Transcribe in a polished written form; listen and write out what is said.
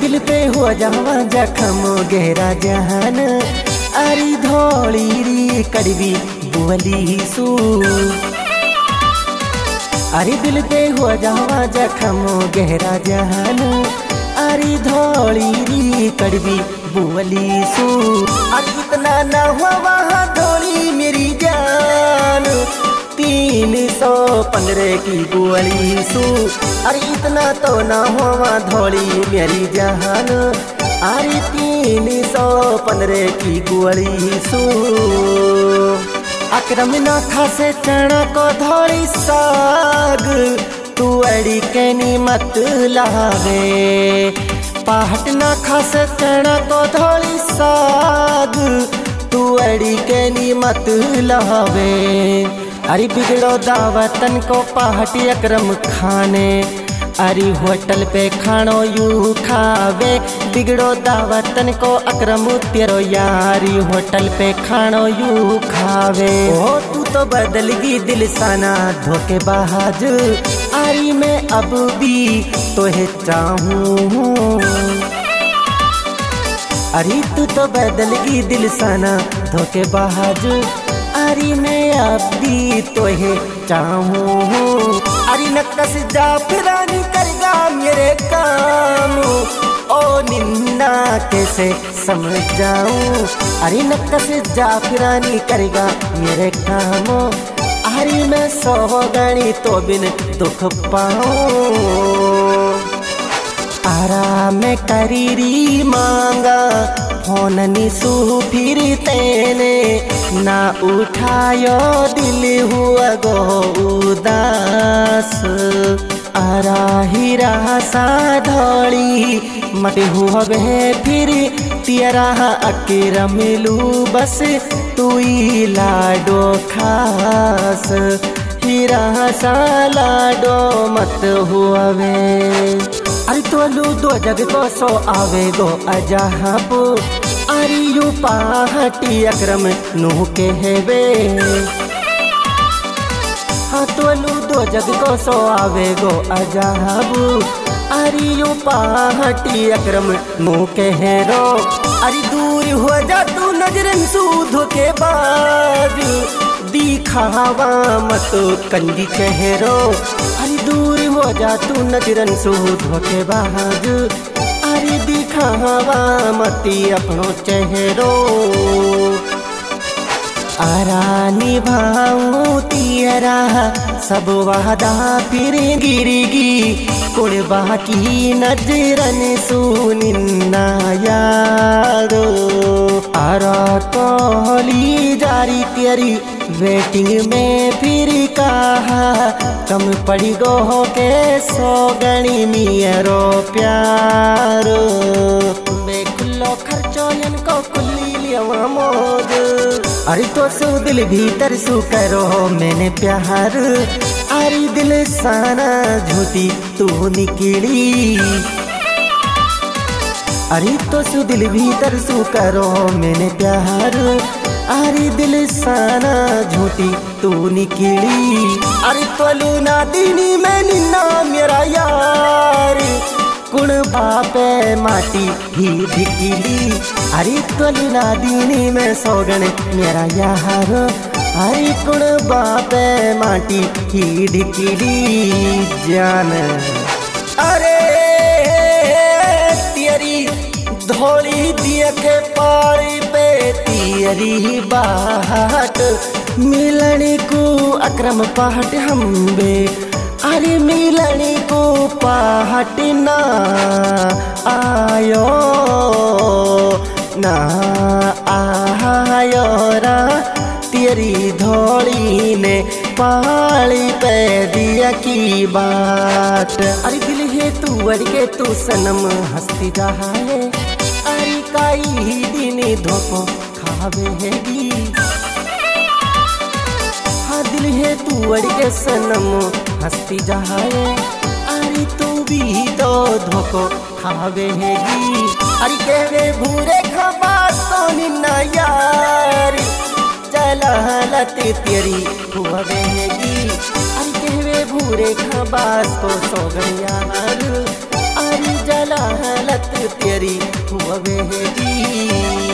दिल पे हुआ जावा जखम गहरा जहान अरे धोली री कड़वी बुवली सू अरे दिल पे हुआ जावा जखम गहरा जहान अरे धोली री कड़वी बुवली सू अरे इतना ना हुआ वहाँ धोली मेरी जान 315 की बुवली सू अरे इतना तो ना हुआ धोली मेरी जान अरे 315 की बुवली सू अक्रम ना खासे चना को धोली साग तू अड़ी कैनी मत लावे पहाट ना खास चना को धोली साग तू अड़ी कैनी मत लावे अरे बिगड़ो दावतन को पहाटी अक्रम खाने अरे होटल पे खानो यू खावे बिगड़ो दावतन को अक्रम तेरो यारी होटल पे खानो यू खावे ओ तू तो बदल गई दिल साना धोखेबाज अरे मैं अब भी तोहे चाहूँ अरे तू तो बदल गई दिल साना धोखेबाज अरे मैं अब भी तोहे चाहूँ अरे नक्कस जा फिरानी करेगा मेरे काम ओ निन्ना कैसे समझ जाऊं अरे नक्कस जा फिरानी करेगा मेरे काम अरे मैं सोगनी तो बिन दुख पाऊं आराम करीरी मांगा फोन निसू फिर तेने ना उठायो दिल हुआ गो उदास आरा हीरा सा धोली मत हुआ बे फिर तेरा अकेरा मिलू बस तू ही लाडो खास हीरा सा लाडो मत हुआ बे अरे तो लू दो जग को सो आवे गो अजहब अरे यू पहाटी अक्रम नूह के हेवे हाँ तो लू दो जग को सो आवे गो अजहब अरे यू पहाटी अक्रम नूह के हेरो अरे दूर हो जा तू नजरन सू धोखेबाज दिखावा मत कंदी चेहरो अरे दूर हो जा तू नजरन सू धोखेबाज अरे दिखावा मती अपनो चेहरो आरा निभाऊं तेरा सब वादा फिर गिरगी कुड़बा की नजरन सुनिन्ना यारो आरा कोहली जारी तेरी वेटिंग में फिर कहा कम पड़ी गो के सोगणी मियरो प्यारो बे खुल्लो खर्चो इनको कुल्ली लिया मोद अरे तो सु दिल भीतर सु करो मैंने प्यार अरे दिल साना झूठी तू निकली अरे तो सु दिल भीतर सु करो मैंने प्यार अरे दिल साना झूठी तू निकली अरे तोलू ना दीनी मैं निन्ना मेरा यार कुण बापे माटी ही ढिकीली अरे तोलू ना दीनी मैं सोगन मेरा यार अरे कुण बापे माटी ही ढिकीली जान अरे तेरी धोली दिया के पारी पे तेरी बाट मिलने को अक्रम पहाट हम बे अरे मिलने को पहाट ना आयो रा तेरी धोली ने पाली पे दिया की बात अरे दिल है तू अड़ के तू सनम हंसती रहाए अरे काई दिन धोखो खावेगी हाँ दिल है तू अड़ के सनम हंसती रहाए अरे तू भी तो धोखो खावेगी अरे कहवे भूरे खबास तो निन्ना यार चलते तेरी हुआ बहेगी अरे कहवे भूरे खबास को सोगन यार मारी जला हालत तेरी हुआ बेहदी।